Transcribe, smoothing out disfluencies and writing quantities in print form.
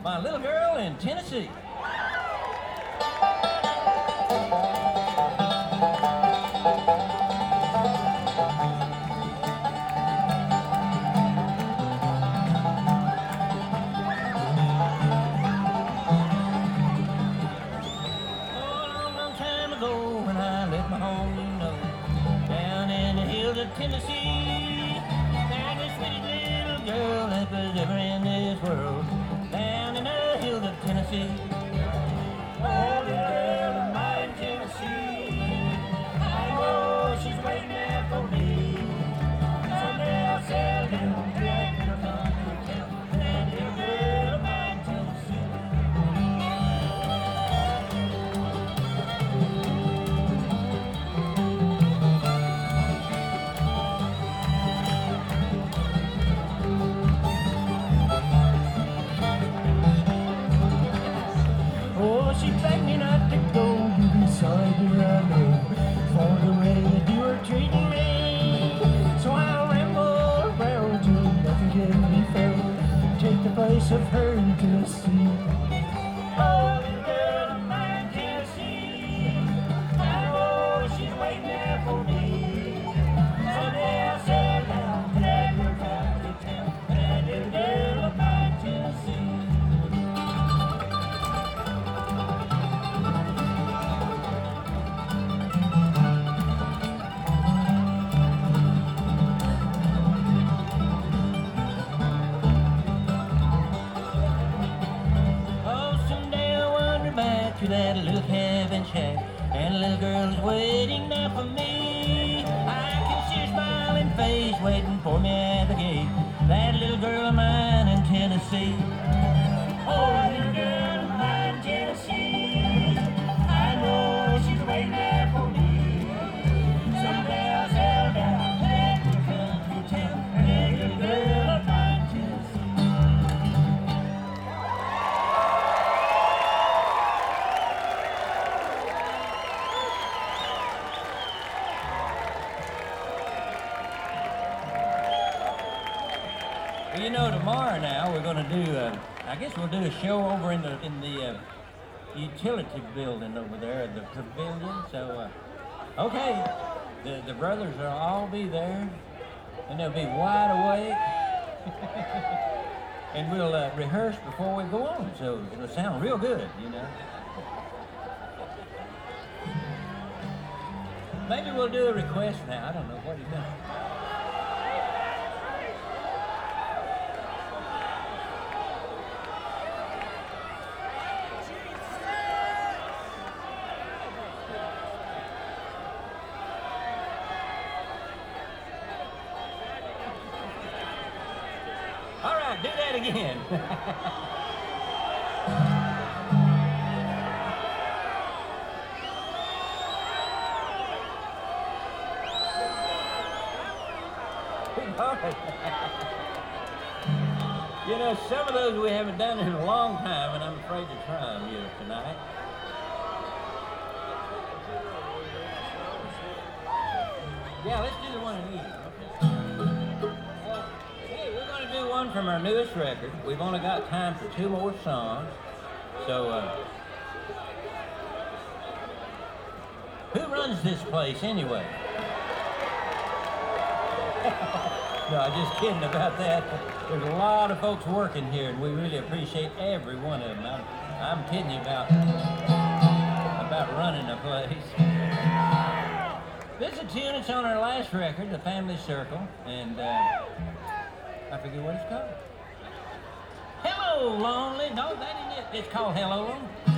My Little Girl in Tennessee. Tennessee, there's the sweetest little girl that was ever in this world, down in the hills of Tennessee. Oh, little girl of mine, Tennessee, I know she's waiting there for me. Someday I'll sail down to that little country town, that little girl of mine, Tennessee. She begged me not to go, you be sorry to I know, for the way that you were treating me. So I'll ramble around till nothing can be found, take the place of her in Tennessee. Oh, little girl of mine, Tennessee, I know she's waiting there for me. Someday I'll sail down to that little country town, that little girl of mine, Tennessee. To that little cabin shack, and the little girl's waiting there for me. I can see her smiling face waiting for me at the gate, that little girl of mine in Tennessee. Oh, little girl of mine, Tennessee, I know she's waiting there for me. Someday I'll sail down to that little country town, that little girl of mine, Tennessee. You know, tomorrow now we're going to do, I guess we'll do a show over in the utility building over there, the pavilion. So, okay, the brothers will all be there, and they'll be wide awake, and we'll rehearse before we go on, so it'll sound real good, you know. Maybe we'll do a request now. I don't know. What do you think? All right, do that again. You know, some of those we haven't done in a long time, and I'm afraid to try them here tonight. Yeah, let's do the one in these. Hey, we're going to do one from our newest record. We've only got time for 2 more songs. So, who runs this place anyway? No, I'm just kidding about that. There's a lot of folks working here, and we really appreciate every one of them. I'm kidding you about running the place. This is a tune that's on our last record, The Family Circle, and I forget what it's called. Hello, Lonely. No, that ain't it. It's called Hello, Lonely.